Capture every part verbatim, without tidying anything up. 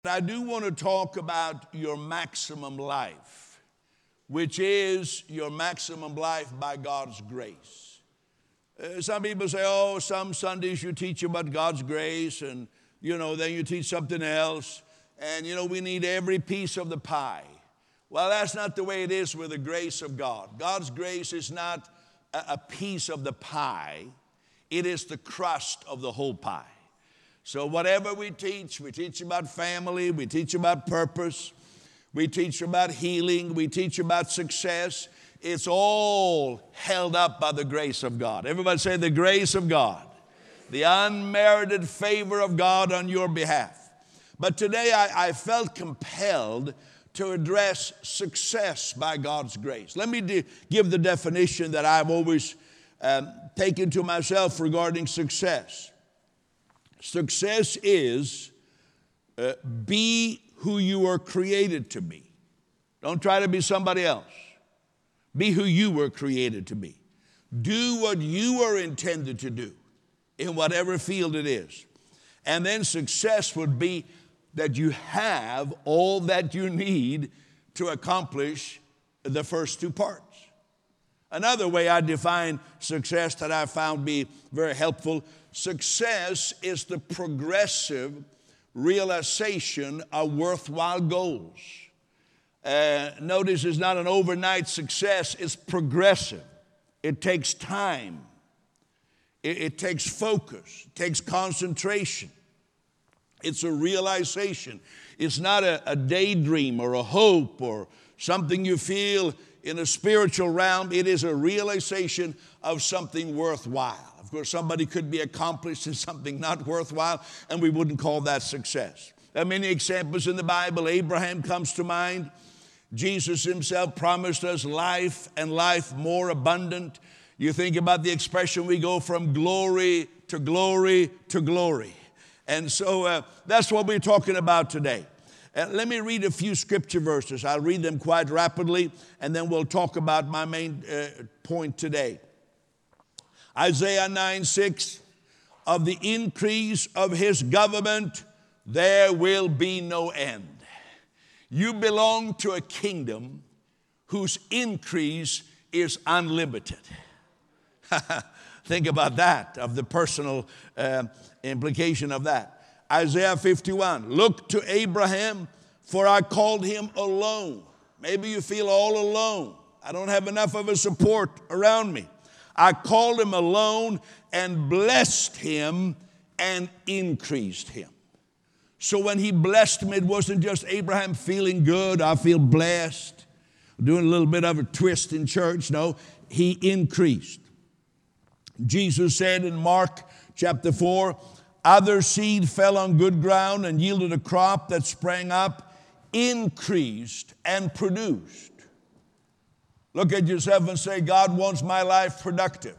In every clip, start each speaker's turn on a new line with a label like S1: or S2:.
S1: I do want to talk about your maximum life, which is your maximum life by God's grace. Uh, some people say, oh, some Sundays you teach about God's grace, and, you know, then you teach something else, and, you know, we need every piece of the pie. Well, that's not the way it is with the grace of God. God's grace is not a, a piece of the pie. It is the crust of the whole pie. So whatever we teach, we teach about family, we teach about purpose, we teach about healing, we teach about success. It's all held up by the grace of God. Everybody say the grace of God, the unmerited favor of God on your behalf. But today I, I felt compelled to address success by God's grace. Let me de- give the definition that I've always um, taken to myself regarding success. Success is uh, be who you were created to be. Don't try to be somebody else. Be who you were created to be. Do what you were intended to do in whatever field it is. And then success would be that you have all that you need to accomplish the first two parts. Another way I define success that I found be very helpful, success is the progressive realization of worthwhile goals. Uh, notice it's not an overnight success, it's progressive. It takes time. It, it takes focus. It takes concentration. It's a realization. It's not a, a daydream or a hope or something you feel in a spiritual realm. It is a realization of something worthwhile. Of course, somebody could be accomplished in something not worthwhile, and we wouldn't call that success. There are many examples in the Bible. Abraham comes to mind. Jesus himself promised us life and life more abundant. You think about the expression, we go from glory to glory to glory. And so uh, that's what we're talking about today. Uh, let me read a few scripture verses. I'll read them quite rapidly, and then we'll talk about my main uh, point today. Isaiah nine six, of the increase of his government there will be no end. You belong to a kingdom whose increase is unlimited. Think about that, of the personal uh, implication of that. Isaiah fifty-one, look to Abraham, for I called him alone. Maybe you feel all alone. I don't have enough of a support around me. I called him alone and blessed him and increased him. So when he blessed him, it wasn't just Abraham feeling good, I feel blessed, doing a little bit of a twist in church. No, he increased. Jesus said in Mark chapter four, other seed fell on good ground and yielded a crop that sprang up, increased, and produced. Look at yourself and say, God wants my life productive.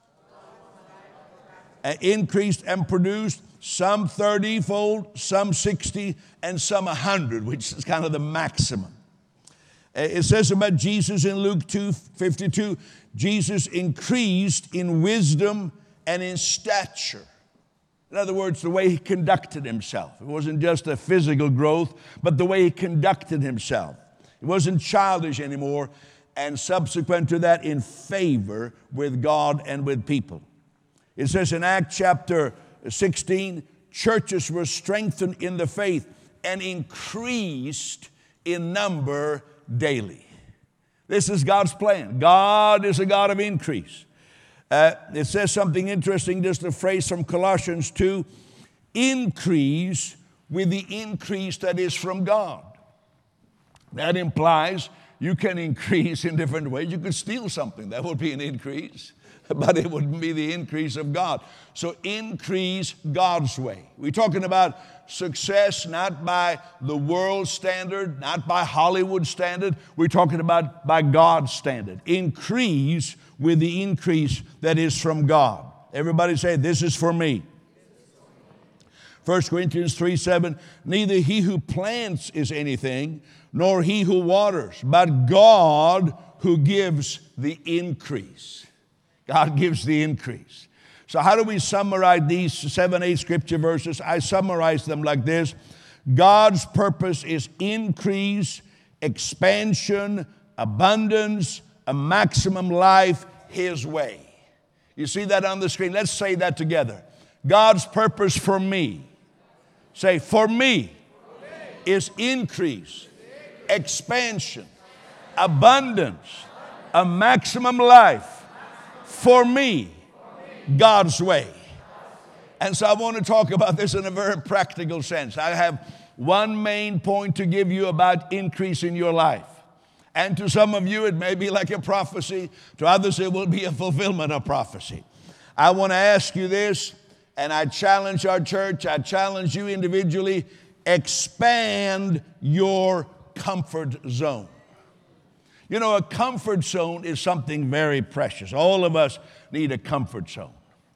S1: And increased and produced, some thirty-fold, some sixty, and some one hundred, which is kind of the maximum. It says about Jesus in Luke two fifty-two, Jesus increased in wisdom and in stature. In other words, the way he conducted himself. It wasn't just a physical growth, but the way he conducted himself. He wasn't childish anymore, and subsequent to that, in favor with God and with people. It says in Acts chapter sixteen, churches were strengthened in the faith and increased in number daily. This is God's plan. God is a God of increase. Uh, it says something interesting, just a phrase from Colossians two, increase with the increase that is from God. That implies you can increase in different ways. You could steal something. That would be an increase, but it wouldn't be the increase of God. So increase God's way. We're talking about success not by the world standard, not by Hollywood standard. We're talking about by God's standard. Increase with the increase that is from God. Everybody say, this is for me. First Corinthians three seven, neither he who plants is anything, nor he who waters, but God who gives the increase. God gives the increase. So how do we summarize these seven, eight scripture verses? I summarize them like this. God's purpose is increase, expansion, abundance, a maximum life His way. You see that on the screen? Let's say that together. God's purpose for me, say, for me, is increase, expansion, abundance, a maximum life for me, God's way. And so I want to talk about this in a very practical sense. I have one main point to give you about increase in your life. And to some of you, it may be like a prophecy. To others, it will be a fulfillment of prophecy. I want to ask you this, and I challenge our church, I challenge you individually, expand your comfort zone. You know, a comfort zone is something very precious. All of us need a comfort zone.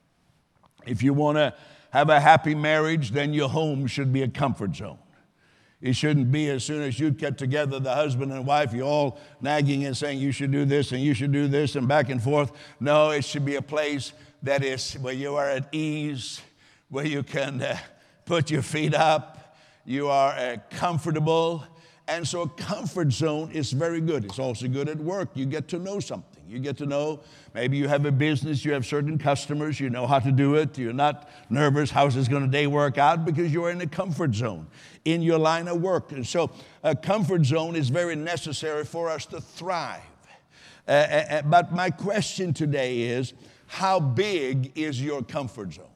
S1: If you want to have a happy marriage, then your home should be a comfort zone. It shouldn't be as soon as you get together, the husband and wife, you're all nagging and saying you should do this and you should do this and back and forth. No, it should be a place that is where you are at ease, where you can uh, put your feet up, you are uh, comfortable. And so a comfort zone is very good. It's also good at work. You get to know something. You get to know, maybe you have a business, you have certain customers, you know how to do it. You're not nervous, how's this going to day work out? Because you're in a comfort zone in your line of work. And so a comfort zone is very necessary for us to thrive. Uh, uh, but my question today is, how big is your comfort zone?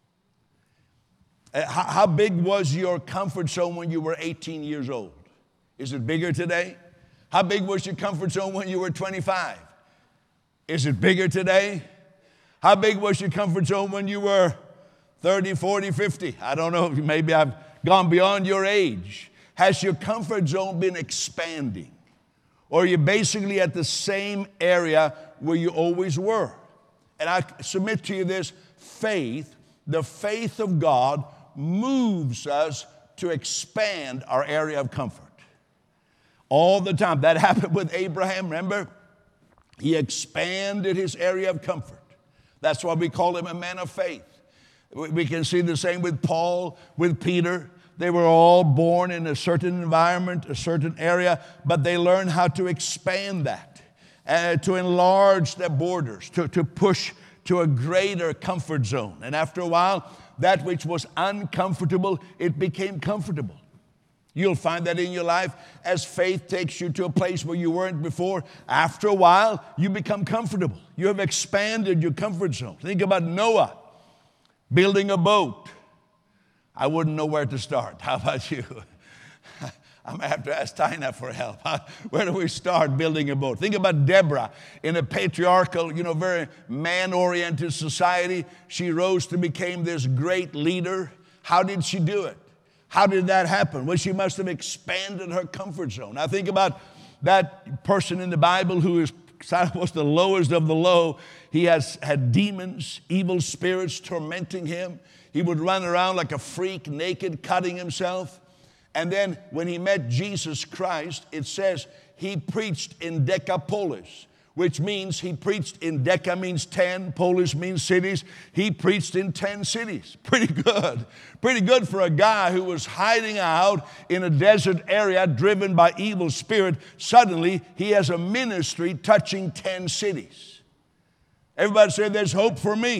S1: Uh, how, how big was your comfort zone when you were eighteen years old? Is it bigger today? How big was your comfort zone when you were twenty-five? Is it bigger today? How big was your comfort zone when you were thirty, forty, fifty? I don't know, maybe I've gone beyond your age. Has your comfort zone been expanding? Or are you basically at the same area where you always were? And I submit to you this, faith, the faith of God moves us to expand our area of comfort. All the time. That happened with Abraham, remember? He expanded his area of comfort. That's why we call him a man of faith. We can see the same with Paul, with Peter. They were all born in a certain environment, a certain area, but they learned how to expand that, uh, to enlarge their borders, to, to push to a greater comfort zone. And after a while, that which was uncomfortable, it became comfortable. You'll find that in your life as faith takes you to a place where you weren't before. After a while, you become comfortable. You have expanded your comfort zone. Think about Noah building a boat. I wouldn't know where to start. How about you? I'm going to have to ask Tina for help. Where do we start building a boat? Think about Deborah in a patriarchal, you know, very man-oriented society. She rose to become this great leader. How did she do it? How did that happen? Well, she must have expanded her comfort zone. Now think about that person in the Bible who is was the lowest of the low. He has had demons, evil spirits tormenting him. He would run around like a freak, naked, cutting himself. And then when he met Jesus Christ, it says he preached in Decapolis, which means he preached in Deca means ten, Polis means cities. He preached in ten cities. Pretty good. Pretty good for a guy who was hiding out in a desert area driven by evil spirit. Suddenly, he has a ministry touching ten cities. Everybody say, there's hope for me.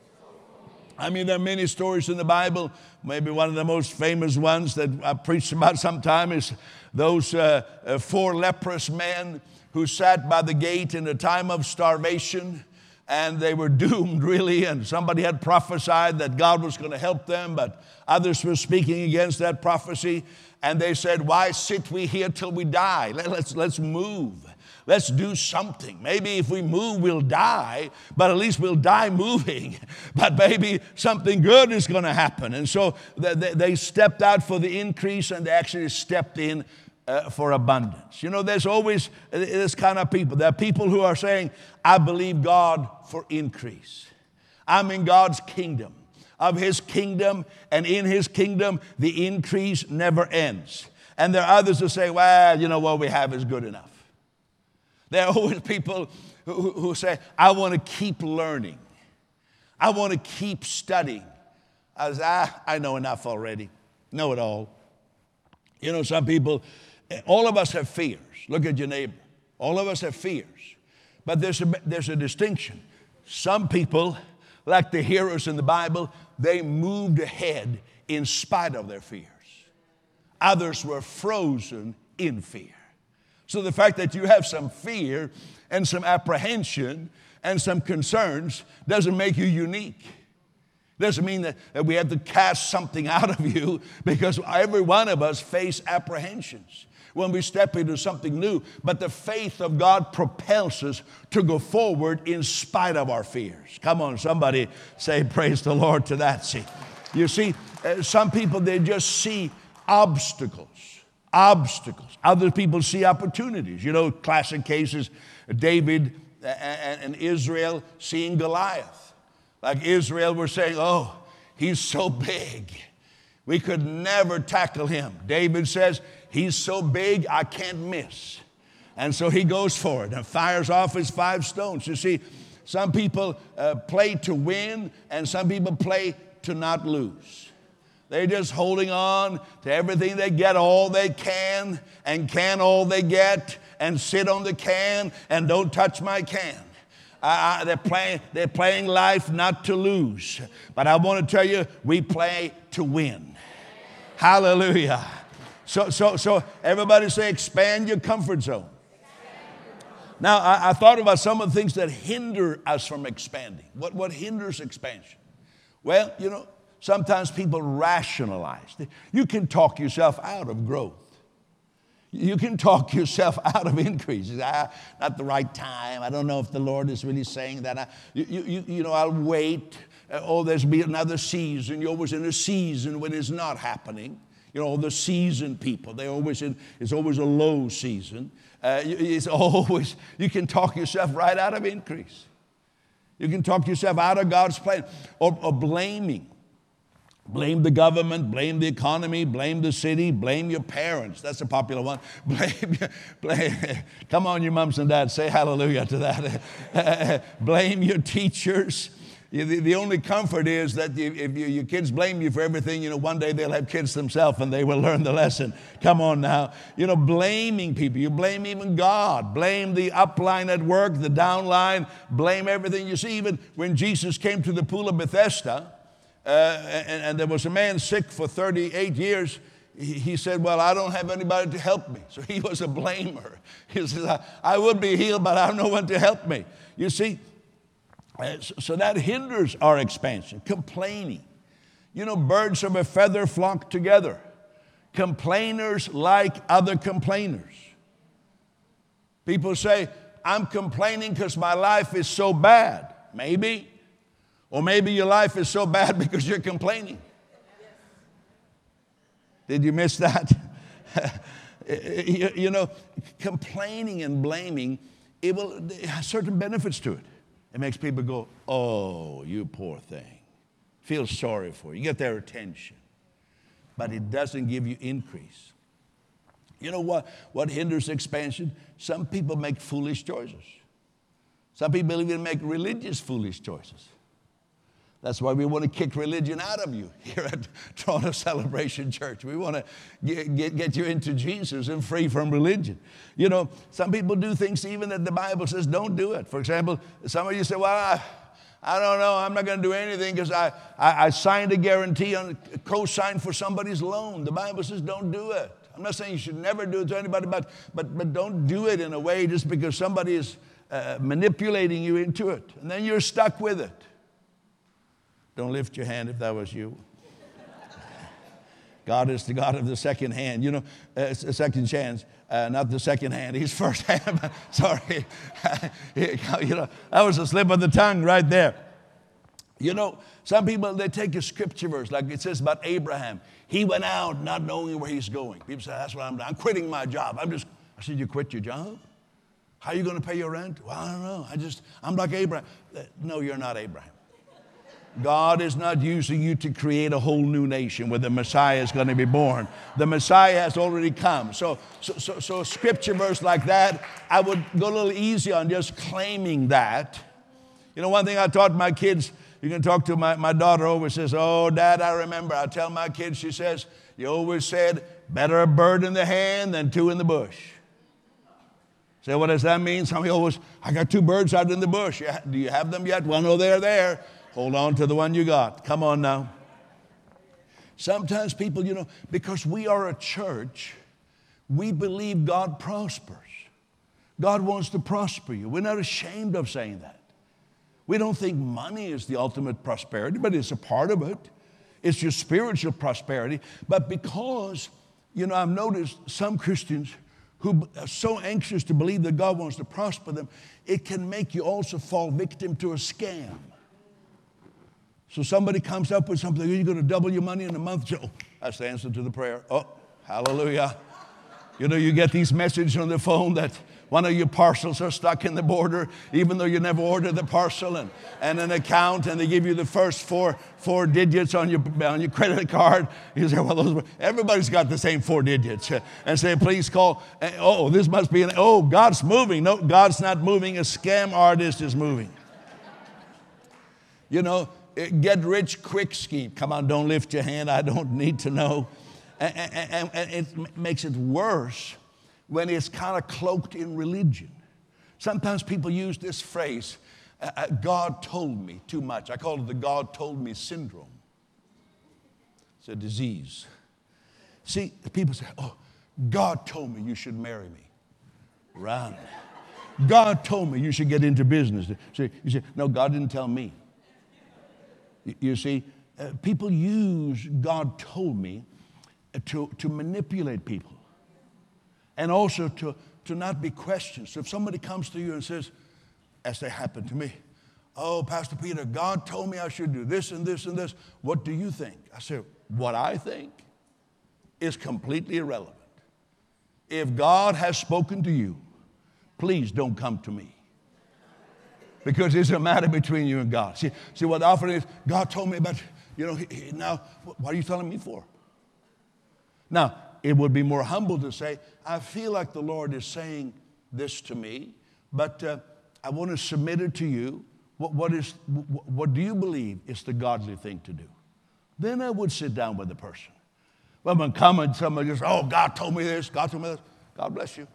S1: I mean, there are many stories in the Bible. Maybe one of the most famous ones that I preached about sometime is those uh, uh, four leprous men who sat by the gate in a time of starvation, and they were doomed really, and somebody had prophesied that God was going to help them, but others were speaking against that prophecy, and they said, why sit we here till we die? Let's, let's move. Let's do something. Maybe if we move, we'll die, but at least we'll die moving. But maybe something good is going to happen. And so they stepped out for the increase, and they actually stepped in Uh, for abundance. You know, there's always this kind of people. There are people who are saying, I believe God for increase. I'm in God's kingdom. Of His kingdom, and in His kingdom, the increase never ends. And there are others who say, well, you know, what we have is good enough. There are always people who, who say, I want to keep learning. I want to keep studying. I was, ah, I know enough already. Know it all. You know, some people, all of us have fears. Look at your neighbor. All of us have fears. But there's a, there's a distinction. Some people, like the heroes in the Bible, they moved ahead in spite of their fears. Others were frozen in fear. So the fact that you have some fear and some apprehension and some concerns doesn't make you unique. Doesn't mean that, that we have to cast something out of you, because every one of us face apprehensions when we step into something new. But the faith of God propels us to go forward in spite of our fears. Come on, somebody say praise the Lord to that. See, you see, uh, some people, they just see obstacles. Obstacles. Other people see opportunities. You know, classic cases, David and Israel seeing Goliath. Like Israel were saying, oh, he's so big. We could never tackle him. David says, he's so big, I can't miss. And so he goes for it and fires off his five stones. You see, some people uh, play to win, and some people play to not lose. They're just holding on to everything they get, all they can, and can all they get, and sit on the can, and don't touch my can. Uh, they're playing, they're playing life not to lose. But I want to tell you, we play to win. Hallelujah. So, so, so everybody say, expand your comfort zone. Now, I, I thought about some of the things that hinder us from expanding. What, what hinders expansion? Well, you know, sometimes people rationalize. You can talk yourself out of growth. You can talk yourself out of increase. Ah, not the right time. I don't know if the Lord is really saying that. I, you, you, you know, I'll wait. Oh, there's be another season. You're always in a season when it's not happening. You know, the season people, they always in, it's always a low season. Uh, it's always, you can talk yourself right out of increase. You can talk yourself out of God's plan. Or, or blaming. Blame the government, blame the economy, blame the city, blame your parents. That's a popular one. Blame, blame come on, you moms and dads, say hallelujah to that. Blame your teachers. The, the only comfort is that if you, your kids blame you for everything, you know, one day they'll have kids themselves and they will learn the lesson. Come on now. You know, blaming people. You blame even God. Blame the upline at work, the downline. Blame everything. You see, even when Jesus came to the pool of Bethesda, Uh, and, and there was a man sick for thirty-eight years. He, he said, well, I don't have anybody to help me. So he was a blamer. He says, I, I would be healed, but I have no one to help me. You see, uh, so, so that hinders our expansion. Complaining. You know, birds of a feather flock together. Complainers like other complainers. People say, I'm complaining because my life is so bad. Maybe. Or maybe your life is so bad because you're complaining. Did you miss that? you, you know, complaining and blaming, it will it has certain benefits to it. It makes people go, oh, you poor thing. Feel sorry for you. You get their attention. But it doesn't give you increase. You know what, what hinders expansion? Some people make foolish choices. Some people even make religious foolish choices. That's why we want to kick religion out of you here at Toronto Celebration Church. We want to get, get, get you into Jesus and free from religion. You know, some people do things even that the Bible says don't do it. For example, some of you say, well, I, I don't know, I'm not going to do anything because I, I, I signed a guarantee on a co-sign for somebody's loan. The Bible says don't do it. I'm not saying you should never do it to anybody, but, but, but don't do it in a way just because somebody is uh, manipulating you into it. And then you're stuck with it. Don't lift your hand if that was you. God is the God of the second hand. You know, uh, a second chance, uh, not the second hand. He's first hand. Sorry. You know, that was a slip of the tongue right there. You know, some people, they take a scripture verse, like it says about Abraham. He went out not knowing where he's going. People say, that's what I'm doing. I'm quitting my job. I'm just, I said, you quit your job? How are you going to pay your rent? Well, I don't know. I just, I'm like Abraham. No, you're not Abraham. God is not using you to create a whole new nation where the Messiah is going to be born. The Messiah has already come. So, so, so, so a scripture verse like that, I would go a little easy on just claiming that. You know, one thing I taught my kids, you can talk to my, my daughter always says, oh, Dad, I remember. I tell my kids, she says, you always said, better a bird in the hand than two in the bush. Say, what does that mean? Some of you always, I got two birds out in the bush. Yeah, do you have them yet? Well, no, they're there. Hold on to the one you got. Come on now. Sometimes people, you know, because we are a church, we believe God prospers. God wants to prosper you. We're not ashamed of saying that. We don't think money is the ultimate prosperity, but it's a part of it. It's your spiritual prosperity. But because, you know, I've noticed some Christians who are so anxious to believe that God wants to prosper them, it can make you also fall victim to a scam. So somebody comes up with something, you're going to double your money in a month. Oh, that's the answer to the prayer. Oh, hallelujah. You know, you get these messages on the phone that one of your parcels are stuck in the border, even though you never ordered the parcel, and, and an account, and they give you the first four four digits on your on your credit card. You say, well, those, everybody's got the same four digits. And say, please call. Oh, this must be an, oh, God's moving. No, God's not moving. A scam artist is moving. You know, get rich quick scheme. Come on, don't lift your hand. I don't need to know. And, and, and it makes it worse when it's kind of cloaked in religion. Sometimes people use this phrase, uh, God told me too much. I call it the God told me syndrome. It's a disease. See, people say, oh, God told me you should marry me. Run. God told me you should get into business. So you say, no, God didn't tell me. You see, uh, people use God told me to, to manipulate people. And also to, to not be questioned. So if somebody comes to you and says, as they happen to me, oh, Pastor Peter, God told me I should do this and this and this. What do you think? I say, what I think is completely irrelevant. If God has spoken to you, please don't come to me. Because it's a matter between you and God. See, see what often is, God told me about, you know, he, he, now, what are you telling me for? Now, it would be more humble to say, I feel like the Lord is saying this to me, but uh, I want to submit it to you. What, what, is, what, what do you believe is the godly thing to do? Then I would sit down with the person. Well, when come and somebody just, oh, God told me this, God told me this. God bless you.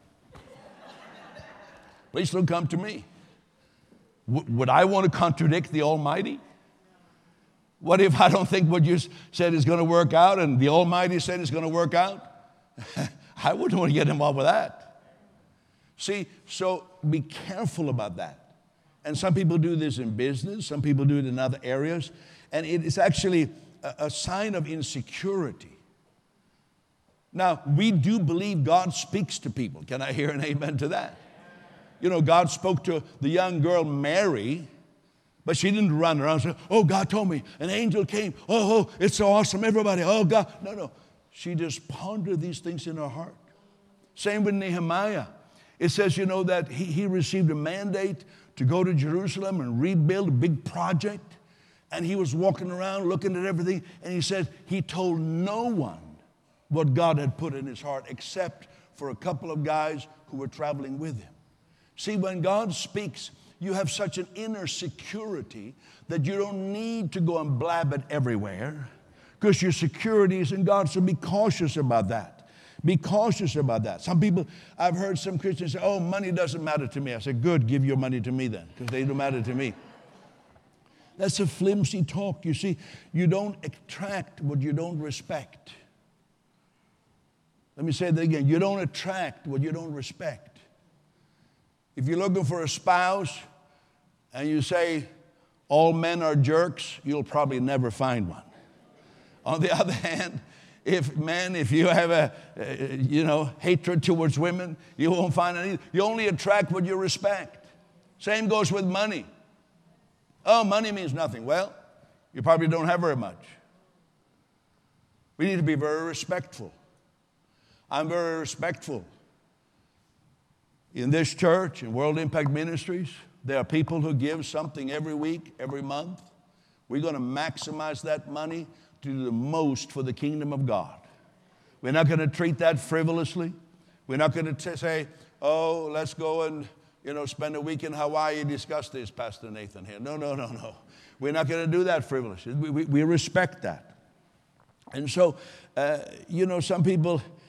S1: Please don't come to me. W- would I want to contradict the Almighty? What if I don't think what you said is going to work out and the Almighty said it's going to work out? I wouldn't want to get involved with that. See, so be careful about that. And some people do this in business. Some people do it in other areas. And it is actually a, a sign of insecurity. Now, we do believe God speaks to people. Can I hear an amen to that? You know, God spoke to the young girl Mary, but she didn't run around and say, oh, God told me. An angel came. Oh, oh, it's so awesome, everybody. Oh, God. No, no. She just pondered these things in her heart. Same with Nehemiah. It says, you know, that he, he received a mandate to go to Jerusalem and rebuild a big project. And he was walking around looking at everything. And he said he told no one what God had put in his heart except for a couple of guys who were traveling with him. See, when God speaks, you have such an inner security that you don't need to go and blab it everywhere because your security is in God. So be cautious about that. Be cautious about that. Some people, I've heard some Christians say, oh, money doesn't matter to me. I said, good, give your money to me then, because they don't matter to me. That's a flimsy talk. You see, you don't attract what you don't respect. Let me say that again. You don't attract what you don't respect. If you're looking for a spouse and you say all men are jerks, you'll probably never find one. On the other hand, if men, if you have a, uh, you know, hatred towards women, you won't find any. You only attract what you respect. Same goes with money. Oh, money means nothing. Well, you probably don't have very much. We need to be very respectful. I'm very respectful. In this church, in World Impact Ministries, there are people who give something every week, every month. We're going to maximize that money to do the most for the kingdom of God. We're not going to treat that frivolously. We're not going to say, oh, let's go and, you know, spend a week in Hawaii, discuss this, Pastor Nathan here. No, no, no, no. We're not going to do that frivolously. We, we, we respect that. And so, uh, you know, some people,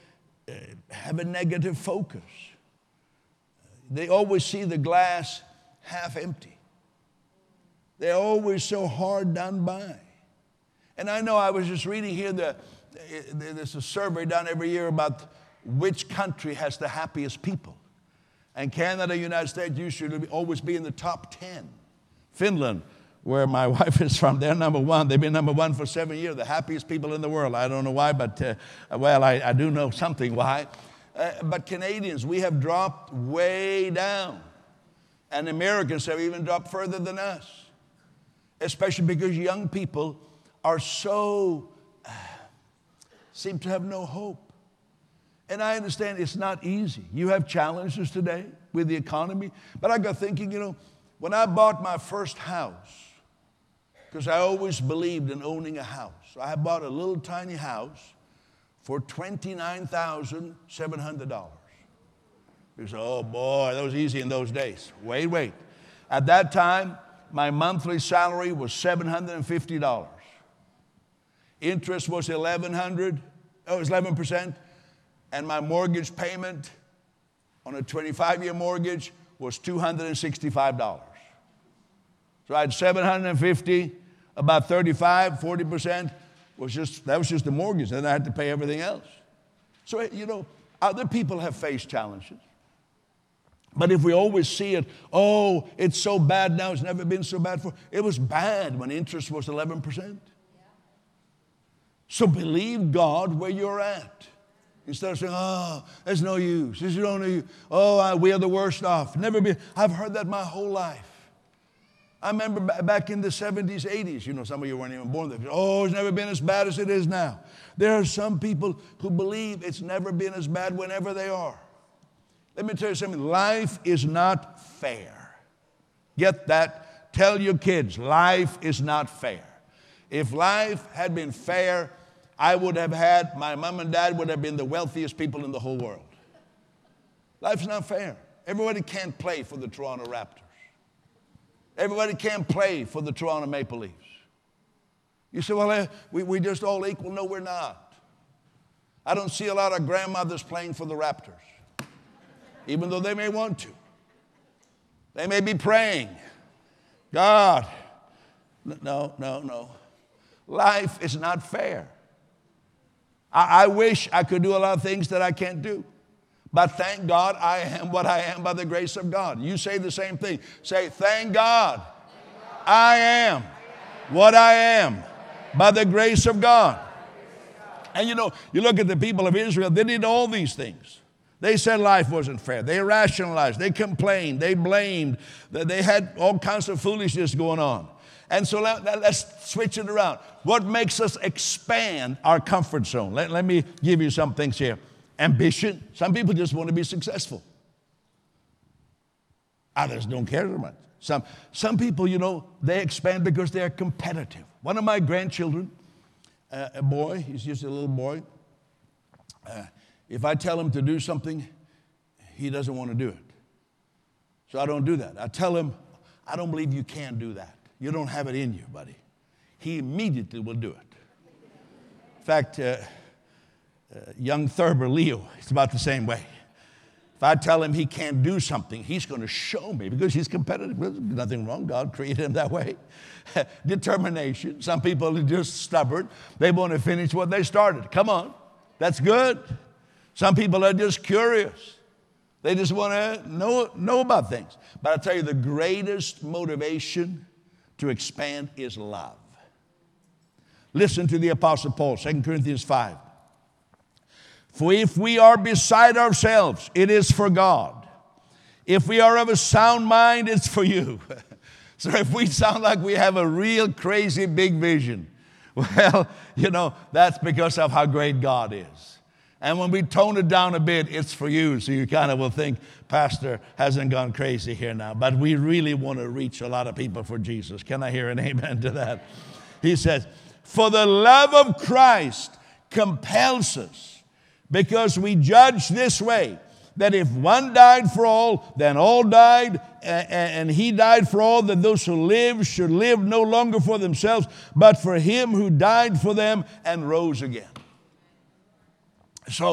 S1: uh, have a negative focus. They always see the glass half empty. They're always so hard done by. And I know I was just reading here that there's a survey done every year about which country has the happiest people. And Canada, United States usually always be in the top ten. Finland, where my wife is from, they're number one. They've been number one for seven years, the happiest people in the world. I don't know why, but, uh, well, I, I do know something why. Uh, but Canadians, we have dropped way down. And Americans have even dropped further than us. Especially because young people are so, uh, seem to have no hope. And I understand it's not easy. You have challenges today with the economy. But I got thinking, you know, when I bought my first house, because I always believed in owning a house. I bought a little tiny house for twenty-nine thousand seven hundred dollars. You say, oh boy, that was easy in those days. Wait, wait. At that time, my monthly salary was seven hundred fifty dollars. Interest was eleven hundred dollars, oh, it was eleven percent. And my mortgage payment on a twenty-five-year mortgage was two hundred sixty-five dollars. So I had seven hundred fifty, about thirty-five, forty percent was just, that was just the mortgage. Then I had to pay everything else. So, you know, other people have faced challenges. But if we always see it, oh, it's so bad now, it's never been so bad before. It was bad when interest was eleven percent. So believe God where you're at. Instead of saying, oh, there's no use. There's no use. Oh, I, we are the worst off. Never been. I've heard that my whole life. I remember back in the seventies, eighties, you know, some of you weren't even born then. Oh, it's never been as bad as it is now. There are some people who believe it's never been as bad whenever they are. Let me tell you something. Life is not fair. Get that? Tell your kids, life is not fair. If life had been fair, I would have had, my mom and dad would have been the wealthiest people in the whole world. Life's not fair. Everybody can't play for the Toronto Raptors. Everybody can't play for the Toronto Maple Leafs. You say, well, uh, we, we just all equal. No, we're not. I don't see a lot of grandmothers playing for the Raptors, even though they may want to. They may be praying, God, no, no, no. Life is not fair. I, I wish I could do a lot of things that I can't do. But thank God I am what I am by the grace of God. You say the same thing. Say, thank God I am what I am by the grace of God. And you know, you look at the people of Israel, they did all these things. They said life wasn't fair. They rationalized. They complained. They blamed. They had all kinds of foolishness going on. And so let, let's switch it around. What makes us expand our comfort zone? Let, let me give you some things here. Ambition. Some people just want to be successful. Others don't care so much. Some, some people, you know, they expand because they're competitive. One of my grandchildren, uh, a boy, he's just a little boy. Uh, if I tell him to do something, he doesn't want to do it. So I don't do that. I tell him, I don't believe you can do that. You don't have it in you, buddy. He immediately will do it. In fact, uh, Uh, young Thurber, Leo, it's about the same way. If I tell him he can't do something, he's going to show me because he's competitive. There's nothing wrong. God created him that way. Determination. Some people are just stubborn. They want to finish what they started. Come on. That's good. Some people are just curious. They just want to know, know about things. But I tell you, the greatest motivation to expand is love. Listen to the Apostle Paul, Second Corinthians five. For if we are beside ourselves, it is for God. If we are of a sound mind, it's for you. So if we sound like we have a real crazy big vision, well, you know, that's because of how great God is. And when we tone it down a bit, it's for you. So you kind of will think, Pastor hasn't gone crazy here now. But we really want to reach a lot of people for Jesus. Can I hear an amen to that? He says, for the love of Christ compels us. Because we judge this way, that if one died for all, then all died, and he died for all, that those who live should live no longer for themselves, but for him who died for them and rose again. So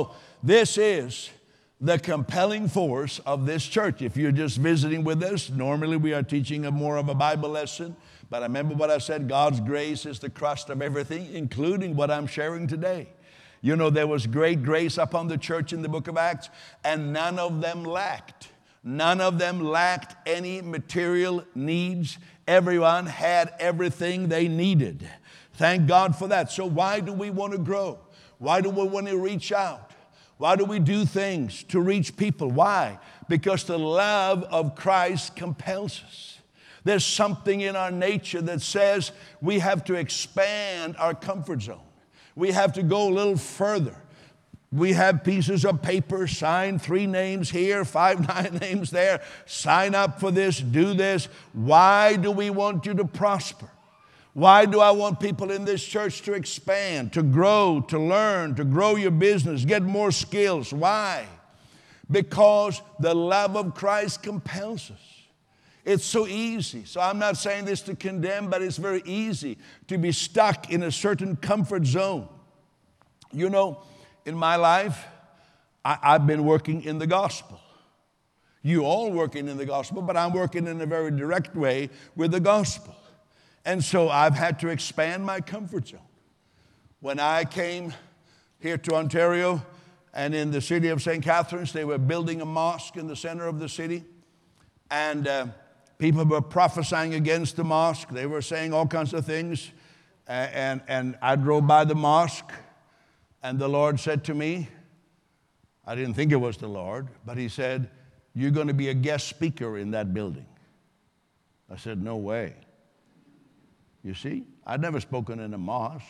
S1: this is the compelling force of this church. If you're just visiting with us, normally we are teaching a more of a Bible lesson. But I remember what I said, God's grace is the crust of everything, including what I'm sharing today. You know, there was great grace upon the church in the book of Acts, and none of them lacked. None of them lacked any material needs. Everyone had everything they needed. Thank God for that. So why do we want to grow? Why do we want to reach out? Why do we do things to reach people? Why? Because the love of Christ compels us. There's something in our nature that says we have to expand our comfort zone. We have to go a little further. We have pieces of paper, sign three names here, five, nine names there. Sign up for this, do this. Why do we want you to prosper? Why do I want people in this church to expand, to grow, to learn, to grow your business, get more skills? Why? Because the love of Christ compels us. It's so easy. So I'm not saying this to condemn, but it's very easy to be stuck in a certain comfort zone. You know, in my life, I, I've been working in the gospel. You all working in the gospel, but I'm working in a very direct way with the gospel. And so I've had to expand my comfort zone. When I came here to Ontario and in the city of Saint Catharines, they were building a mosque in the center of the city. And uh, people were prophesying against the mosque. They were saying all kinds of things. Uh, and, and I drove by the mosque, and the Lord said to me, I didn't think it was the Lord, but He said, you're going to be a guest speaker in that building. I said, no way. You see, I'd never spoken in a mosque.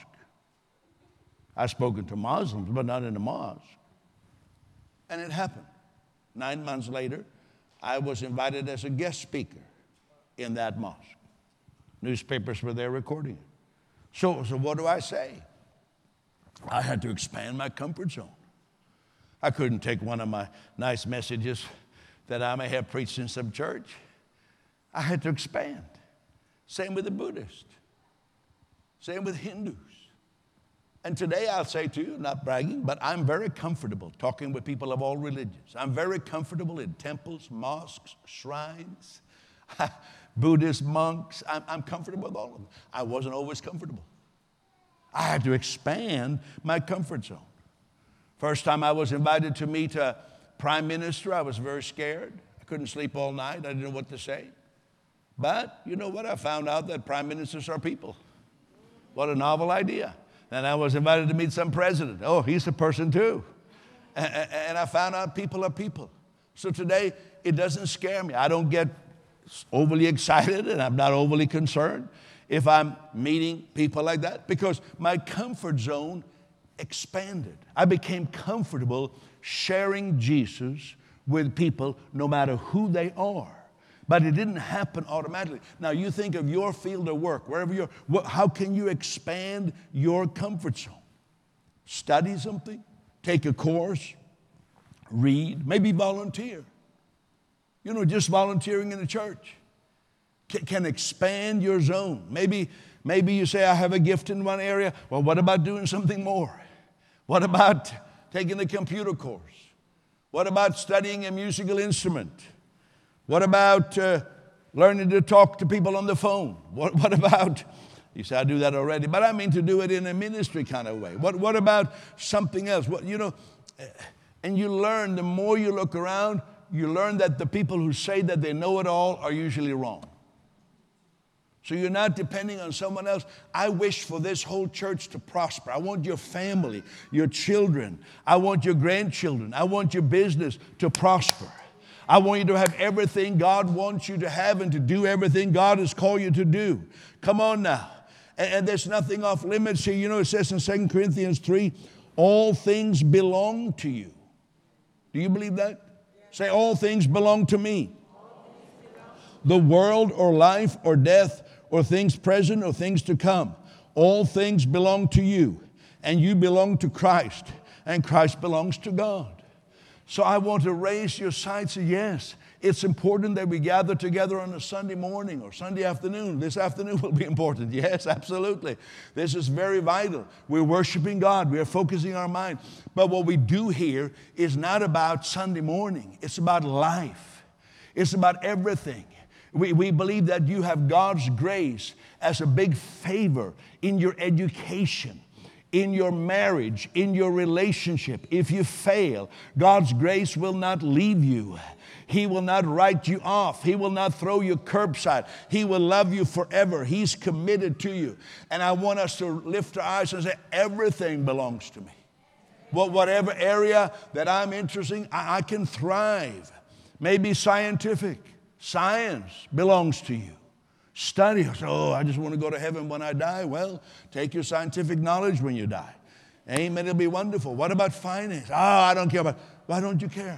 S1: I've spoken to Muslims, but not in a mosque. And it happened. Nine months later, I was invited as a guest speaker in that mosque. Newspapers were there recording it. So, so what do I say? I had to expand my comfort zone. I couldn't take one of my nice messages that I may have preached in some church. I had to expand. Same with the Buddhists. Same with Hindus. And today I'll say to you, not bragging, but I'm very comfortable talking with people of all religions. I'm very comfortable in temples, mosques, shrines, Buddhist monks. I'm, I'm comfortable with all of them. I wasn't always comfortable. I had to expand my comfort zone. First time I was invited to meet a prime minister, I was very scared. I couldn't sleep all night. I didn't know what to say. But you know what? I found out that prime ministers are people. What a novel idea. And I was invited to meet some president. Oh, he's a person too. And I found out people are people. So today, it doesn't scare me. I don't get overly excited, and I'm not overly concerned if I'm meeting people like that, because my comfort zone expanded. I became comfortable sharing Jesus with people no matter who they are. But it didn't happen automatically. Now you think of your field of work, wherever you're, what, how can you expand your comfort zone? Study something, take a course, read, maybe volunteer. You know, just volunteering in a church can, can expand your zone. Maybe, maybe you say, I have a gift in one area. Well, what about doing something more? What about taking a computer course? What about studying a musical instrument? What about uh, learning to talk to people on the phone? What, what about, you say, I do that already, but I mean to do it in a ministry kind of way. What, what about something else? What, you know, and you learn, the more you look around, you learn that the people who say that they know it all are usually wrong. So you're not depending on someone else. I wish for this whole church to prosper. I want your family, your children. I want your grandchildren. I want your business to prosper. I want you to have everything God wants you to have and to do everything God has called you to do. Come on now. And, and there's nothing off limits here. You know, it says in Second Corinthians three, all things belong to you. Do you believe that? Yes. Say, all things belong to me. The world or life or death or things present or things to come. All things belong to you. And you belong to Christ. And Christ belongs to God. So I want to raise your sights. Yes, it's important that we gather together on a Sunday morning or Sunday afternoon. This afternoon will be important. Yes, absolutely. This is very vital. We're worshiping God. We are focusing our mind. But what we do here is not about Sunday morning. It's about life. It's about everything. We, we believe that you have God's grace as a big favor in your education, in your marriage, in your relationship. If you fail, God's grace will not leave you. He will not write you off. He will not throw you curbside. He will love you forever. He's committed to you. And I want us to lift our eyes and say, everything belongs to me. Well, whatever area that I'm interested in, I, I can thrive. Maybe scientific. Science belongs to you. Study. Oh, I just want to go to heaven when I die. Well, take your scientific knowledge when you die. Amen. It'll be wonderful. What about finance? Oh, I don't care about. Why don't you care?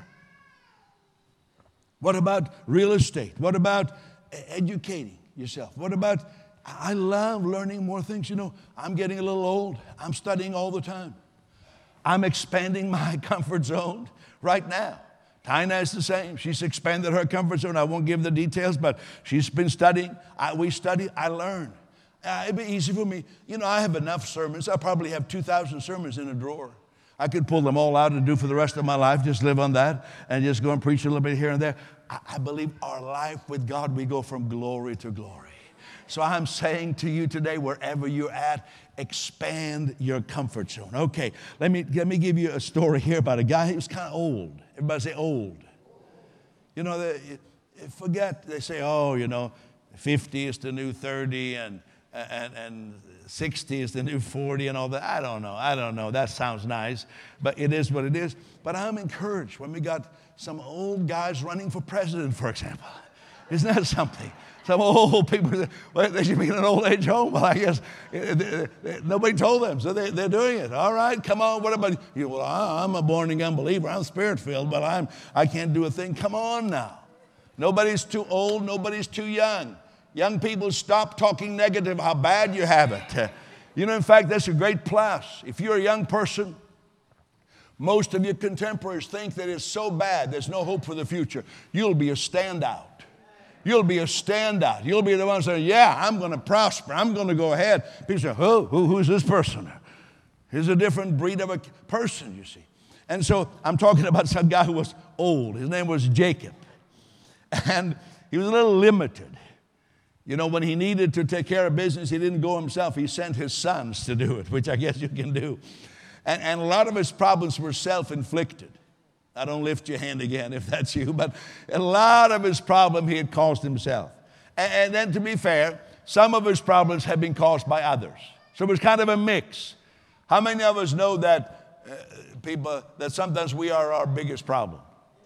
S1: What about real estate? What about educating yourself? What about, I love learning more things. You know, I'm getting a little old. I'm studying all the time. I'm expanding my comfort zone right now. Tina is the same. She's expanded her comfort zone. I won't give the details, but she's been studying. I, we study, I learn. Uh, it'd be easy for me. You know, I have enough sermons. I probably have two thousand sermons in a drawer. I could pull them all out and do for the rest of my life, just live on that and just go and preach a little bit here and there. I, I believe our life with God, we go from glory to glory. So I'm saying to you today, wherever you're at, expand your comfort zone. Okay, let me, let me give you a story here about a guy who's kind of old. Everybody say old. You know, they forget, they say, oh, you know, fifty is the new thirty and, and, and sixty is the new forty and all that. I don't know. I don't know. That sounds nice, but it is what it is. But I'm encouraged when we got some old guys running for president, for example. Isn't that something? Some old people, well, they should be in an old age home. Well, I guess nobody told them, so they, they're doing it. All right, come on. What about you? Well, I'm a born-again believer. I'm spirit-filled, but I'm, I can't do a thing. Come on now. Nobody's too old. Nobody's too young. Young people, stop talking negative, how bad you have it. You know, in fact, that's a great plus. If you're a young person, most of your contemporaries think that it's so bad, there's no hope for the future. You'll be a standout. You'll be a standout. You'll be the one saying, yeah, I'm going to prosper. I'm going to go ahead. People say, who, who, who's this person? He's a different breed of a person, you see. And so I'm talking about some guy who was old. His name was Jacob. And he was a little limited. You know, when he needed to take care of business, he didn't go himself. He sent his sons to do it, which I guess you can do. And, and a lot of his problems were self-inflicted. I don't lift your hand again if that's you, but a lot of his problem he had caused himself. And, and then to be fair, some of his problems have been caused by others. So it was kind of a mix. How many of us know that uh, people, that sometimes we are our biggest problem?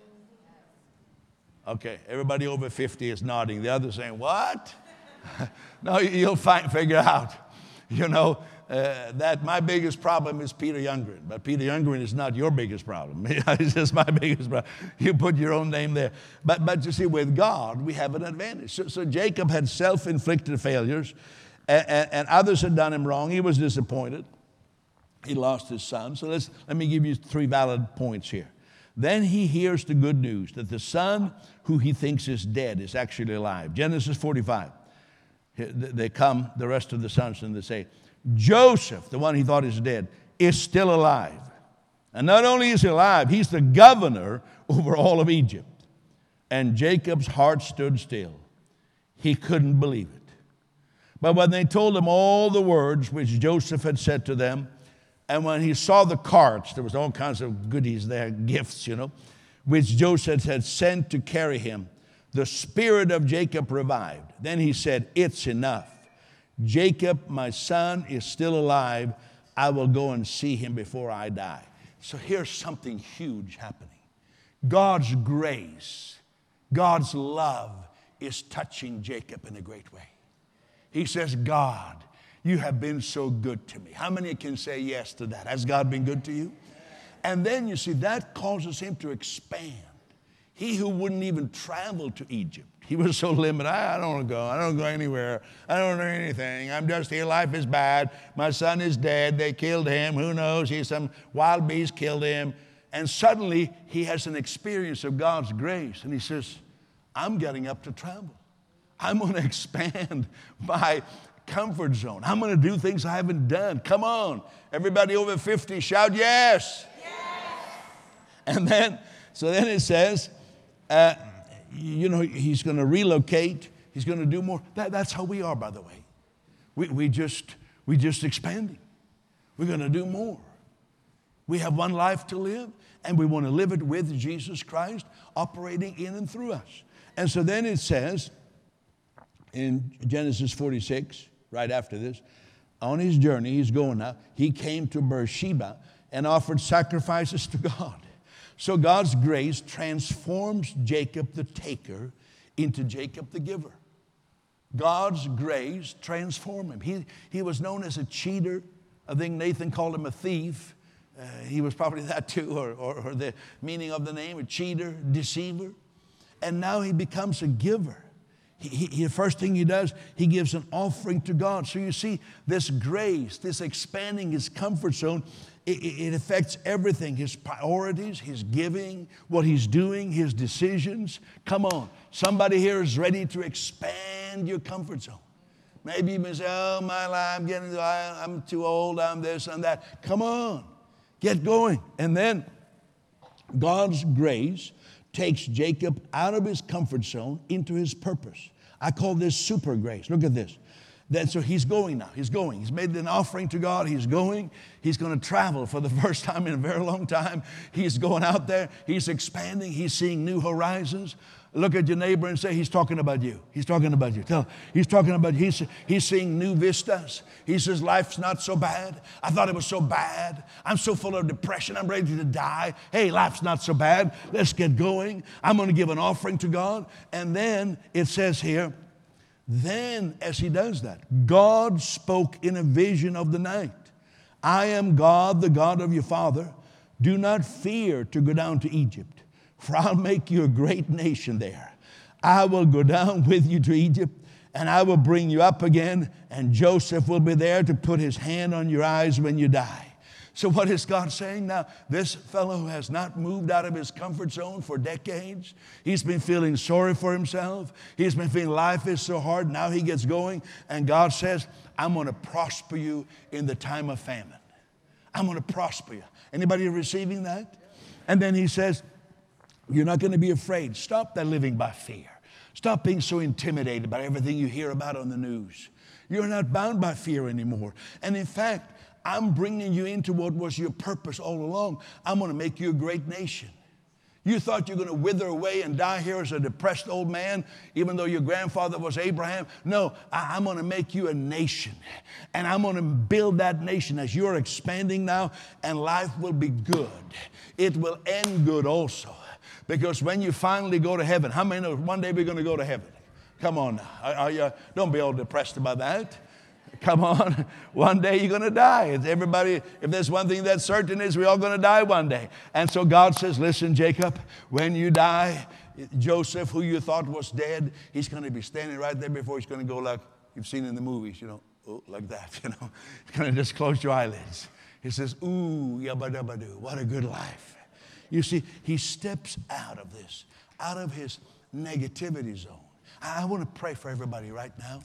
S1: Okay, everybody over fifty is nodding. The others saying, what? No, you'll find, figure out, you know, Uh, that my biggest problem is Peter Youngren. But Peter Youngren is not your biggest problem. It's just my biggest problem. You put your own name there. But, but you see, with God, we have an advantage. So, so Jacob had self-inflicted failures, and, and, and others had done him wrong. He was disappointed. He lost his son. So let's, let me give you three valid points here. Then he hears the good news that the son who he thinks is dead is actually alive. Genesis forty-five. They come, the rest of the sons, and they say, Joseph, the one he thought is dead, is still alive. And not only is he alive, he's the governor over all of Egypt. And Jacob's heart stood still. He couldn't believe it. But when they told him all the words which Joseph had said to them, and when he saw the carts, there was all kinds of goodies there, gifts, you know, which Joseph had sent to carry him, the spirit of Jacob revived. Then he said, it's enough. Jacob, my son, is still alive. I will go and see him before I die. So here's something huge happening. God's grace, God's love is touching Jacob in a great way. He says, God, you have been so good to me. How many can say yes to that? Has God been good to you? And then you see, that causes him to expand. He who wouldn't even travel to Egypt. He was so limited. I, I don't want to go. I don't go anywhere. I don't know anything. I'm just here. Life is bad. My son is dead. They killed him. Who knows? He's some wild beast killed him. And suddenly he has an experience of God's grace. And he says, I'm getting up to travel. I'm going to expand my comfort zone. I'm going to do things I haven't done. Come on. Everybody over fifty, shout yes. Yes. And then, so then it says, uh, you know, he's going to relocate. He's going to do more. That, that's how we are, by the way. We, we just, we just expanding. We're going to do more. We have one life to live, and we want to live it with Jesus Christ operating in and through us. And so then it says in Genesis forty-six, right after this, on his journey, he's going now, he came to Beersheba and offered sacrifices to God. So God's grace transforms Jacob the taker into Jacob the giver. God's grace transformed him. He, he was known as a cheater. I think Nathan called him a thief. Uh, he was probably that too, or, or, or the meaning of the name, a cheater, deceiver. And now he becomes a giver. He, he, the first thing he does, he gives an offering to God. So you see, this grace, this expanding his comfort zone, it, it affects everything, his priorities, his giving, what he's doing, his decisions. Come on, somebody here is ready to expand your comfort zone. Maybe you may say, oh, my life, I'm getting, I'm too old, I'm this, I'm that. Come on, get going. And then God's grace takes Jacob out of his comfort zone into his purpose. I call this super grace. Look at this. Then, so he's going now. He's going. He's made an offering to God. He's going. He's going to travel for the first time in a very long time. He's going out there. He's expanding. He's seeing new horizons. Look at your neighbor and say, he's talking about you. He's talking about you. Tell him, he's talking about you. He's, he's seeing new vistas. He says, life's not so bad. I thought it was so bad. I'm so full of depression. I'm ready to die. Hey, life's not so bad. Let's get going. I'm going to give an offering to God. And then it says here, then as he does that, God spoke in a vision of the night. I am God, the God of your father. Do not fear to go down to Egypt, for I'll make you a great nation there. I will go down with you to Egypt, and I will bring you up again, and Joseph will be there to put his hand on your eyes when you die. So what is God saying now? This fellow who has not moved out of his comfort zone for decades, he's been feeling sorry for himself. He's been feeling life is so hard. Now he gets going, and God says, I'm going to prosper you in the time of famine. I'm going to prosper you. Anybody receiving that? And then he says, you're not going to be afraid. Stop that living by fear. Stop being so intimidated by everything you hear about on the news. You're not bound by fear anymore. And in fact, I'm bringing you into what was your purpose all along. I'm going to make you a great nation. You thought you were going to wither away and die here as a depressed old man, even though your grandfather was Abraham. No, I, I'm going to make you a nation. And I'm going to build that nation as you're expanding now, and life will be good. It will end good also. Because when you finally go to heaven, how many know one day we're going to go to heaven? Come on now. Are, are you, don't be all depressed about that. Come on. One day you're going to die. It's everybody, if there's one thing that's certain is we're all going to die one day. And so God says, listen, Jacob, when you die, Joseph, who you thought was dead, he's going to be standing right there before he's going to go like you've seen in the movies, you know, oh, like that, you know. He's going to just close your eyelids. He says, ooh, yabba-dabba-doo, what a good life. You see, he steps out of this, out of his negativity zone. I want to pray for everybody right now.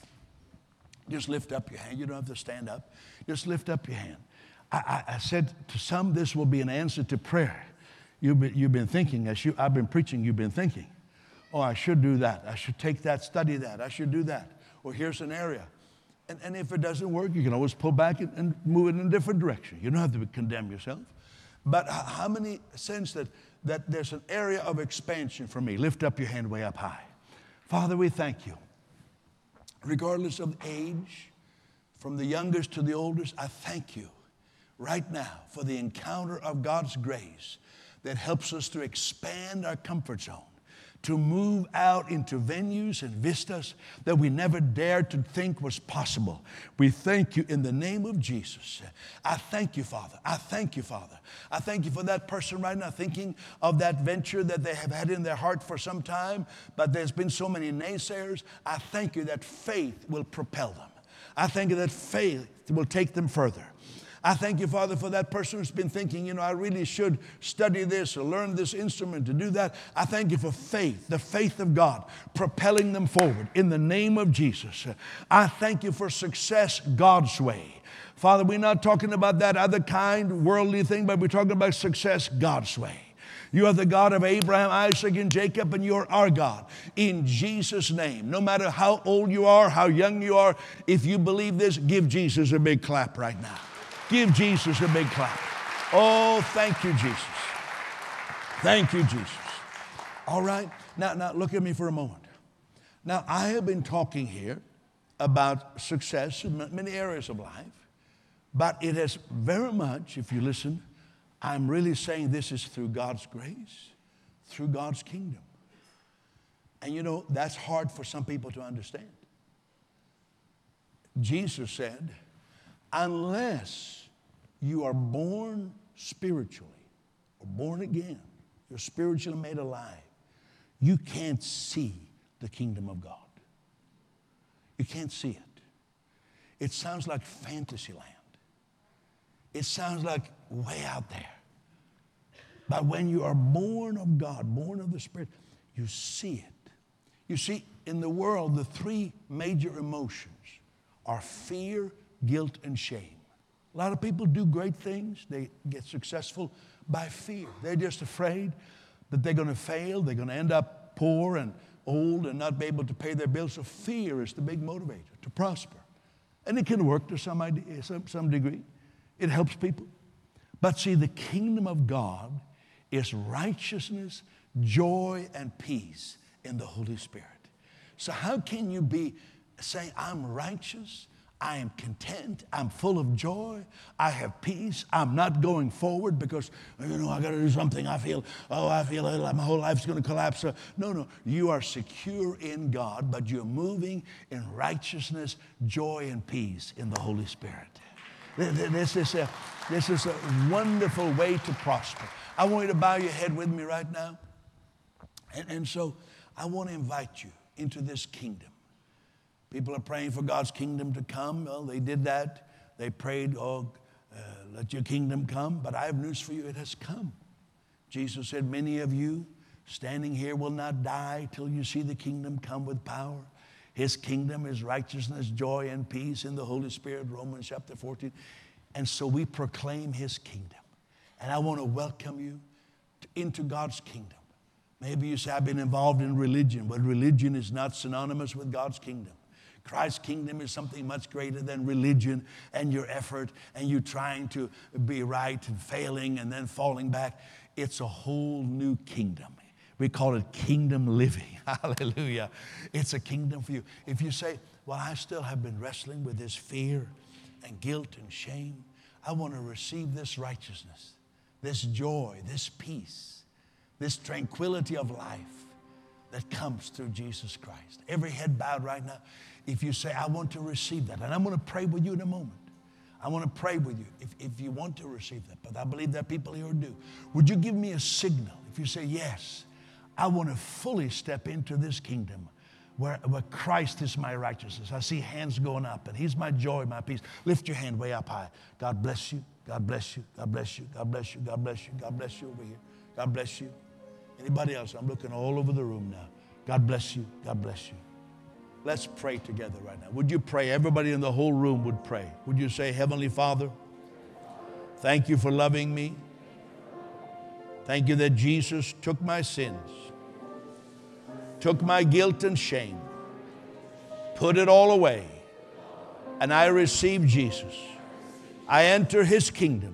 S1: Just lift up your hand. You don't have to stand up. Just lift up your hand. I, I, I said to some, this will be an answer to prayer. You've been, you've been thinking, as you, I've been preaching, you've been thinking, oh, I should do that. I should take that, study that. I should do that. Or here's an area. And, and if it doesn't work, you can always pull back and, and move it in a different direction. You don't have to condemn yourself. But how many sense that, that there's an area of expansion for me? Lift up your hand way up high. Father, we thank you. Regardless of age, from the youngest to the oldest, I thank you right now for the encounter of God's grace that helps us to expand our comfort zone, to move out into venues and vistas that we never dared to think was possible. We thank you in the name of Jesus. I thank you, Father. I thank you, Father. I thank you for that person right now thinking of that venture that they have had in their heart for some time, but there's been so many naysayers. I thank you that faith will propel them. I thank you that faith will take them further. I thank you, Father, for that person who's been thinking, you know, I really should study this or learn this instrument to do that. I thank you for faith, the faith of God, propelling them forward in the name of Jesus. I thank you for success God's way. Father, we're not talking about that other kind, worldly thing, but we're talking about success God's way. You are the God of Abraham, Isaac, and Jacob, and you're our God. In Jesus' name, no matter how old you are, how young you are, if you believe this, give Jesus a big clap right now. Give Jesus a big clap. Oh, thank you, Jesus. Thank you, Jesus. All right. Now, now look at me for a moment. Now, I have been talking here about success in many areas of life, but it has very much, if you listen, I'm really saying this is through God's grace, through God's kingdom. And you know, that's hard for some people to understand. Jesus said, unless you are born spiritually or born again, you're spiritually made alive, you can't see the kingdom of God. You can't see it. It sounds like fantasy land. It sounds like way out there. But when you are born of God, born of the Spirit, you see it. You see, in the world, the three major emotions are fear, guilt, and shame. A lot of people do great things. They get successful by fear. They're just afraid that they're going to fail. They're going to end up poor and old and not be able to pay their bills. So fear is the big motivator to prosper. And it can work to some, idea, some, some degree. It helps people. But see, the kingdom of God is righteousness, joy, and peace in the Holy Spirit. So how can you be saying, I'm righteous, I am content, I'm full of joy, I have peace, I'm not going forward because, you know, I got to do something. I feel, oh, I feel like my whole life's going to collapse. No, no, you are secure in God, but you're moving in righteousness, joy, and peace in the Holy Spirit. This is a, this is a wonderful way to prosper. I want you to bow your head with me right now. And, and so I want to invite you into this kingdom. People are praying for God's kingdom to come. Well, they did that. They prayed, oh, uh, let your kingdom come. But I have news for you. It has come. Jesus said, many of you standing here will not die till you see the kingdom come with power. His kingdom is righteousness, joy, and peace in the Holy Spirit, Romans chapter fourteen. And so we proclaim his kingdom. And I want to welcome you to, into God's kingdom. Maybe you say, I've been involved in religion. But religion is not synonymous with God's kingdom. Christ's kingdom is something much greater than religion and your effort and you trying to be right and failing and then falling back. It's a whole new kingdom. We call it kingdom living. Hallelujah. It's a kingdom for you. If you say, well, I still have been wrestling with this fear and guilt and shame, I want to receive this righteousness, this joy, this peace, this tranquility of life that comes through Jesus Christ. Every head bowed right now. If you say, I want to receive that, and I'm going to pray with you in a moment. I want to pray with you if, if you want to receive that, but I believe there are people here who do. Would you give me a signal if you say, yes, I want to fully step into this kingdom where, where Christ is my righteousness. I see hands going up, and he's my joy, my peace. Lift your hand way up high. God bless you. God bless you. God bless you. God bless you. God bless you. God bless you over here. God bless you. Anybody else? I'm looking all over the room now. God bless you. God bless you. Let's pray together right now. Would you pray? Everybody in the whole room would pray. Would you say, Heavenly Father, thank you for loving me. Thank you that Jesus took my sins, took my guilt and shame, put it all away, and I receive Jesus. I enter his kingdom.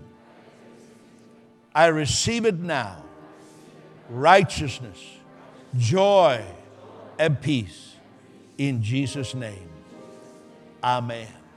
S1: I receive it now. Righteousness, joy, and peace. In Jesus' name, amen.